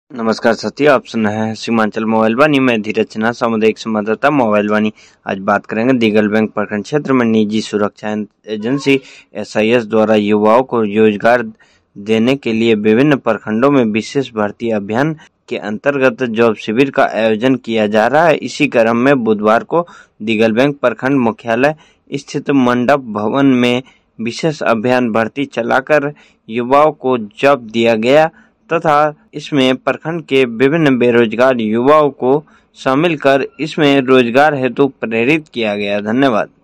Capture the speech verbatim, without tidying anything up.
नमस्कार साथियों, आप सुन रहे हैं सीमांचल मोबाइल वाणी। मैं धीरज सिन्हा, सामुदायिक संवाददाता मोबाइल वाणी। आज बात करेंगे दिगल बैंक प्रखंड क्षेत्र में निजी सुरक्षा एजेंसी एस आई एस द्वारा युवाओं को रोजगार देने के लिए विभिन्न प्रखंडों में विशेष भर्ती अभियान के अंतर्गत जॉब शिविर का आयोजन किया जा रहा है। इसी क्रम में बुधवार को दिगल बैंक प्रखंड मुख्यालय स्थित मंडप भवन में विशेष अभियान भर्ती चलाकर युवाओं को जॉब दिया गया तथा इसमें प्रखंड के विभिन्न बेरोजगार युवाओं को शामिल कर इसमें रोजगार हेतु प्रेरित किया गया। धन्यवाद।